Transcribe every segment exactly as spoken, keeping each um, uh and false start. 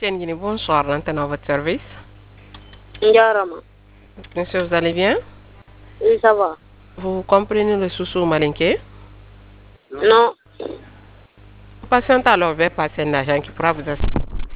Tienguini, bonsoir, l'antenne à votre service. Ndiarama. Monsieur, vous allez bien? Oui, ça va. Vous comprenez le sous malinqué? Non. Patiente alors vers passer un agent qui pourra vous assister.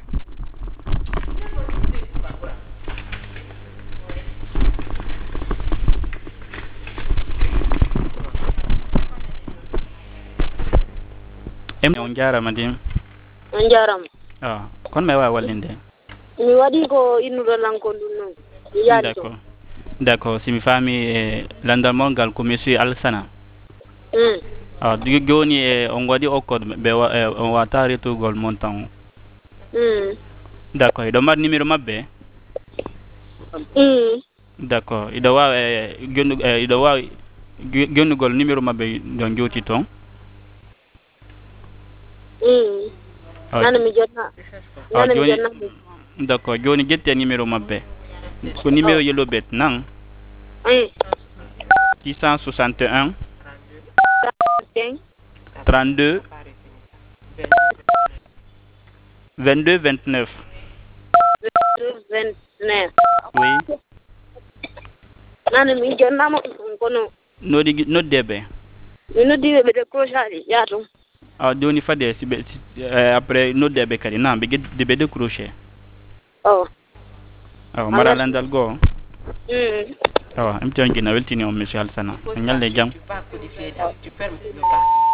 On jarama dim On jarama. ah kon may wa wallinde Mi waɗi ko innuɗo lanko ɗum noon mi yaari to. d'accord d'accord simi fami e landal mon gal ko monsieur Alsana Mm. ah joni e on waɗi okkode ɓe on wata retugol montant Mm. d'accord iɗo mar numéro mabɓe Mm. d'accord iɗo wawi e gendu iɗo wawi gennugol numéro mabɓe ɗon jowti toon Mm. nana mi jotna nana mi jotna d'accord joni ƴette numéro mabɓe ko numéro yelobet nan Mm. six cent soixante et un Cinq. trente-deux vingt-deux vingt-neuf vingt-neuf. oui nana mi jotnama ɗum kono noɗi noddeɓe mi noddiɓe ɓe décrochage yaa tum. ah joni fade siɓe après noddeɓe kadi na ɓe guedde ɓe décroché o awa mbaɗa landal goho Mm. awa emi tan guina weltini on monsieur Alsana ñalle jaam Tu peux codifier, tu fermes le bas.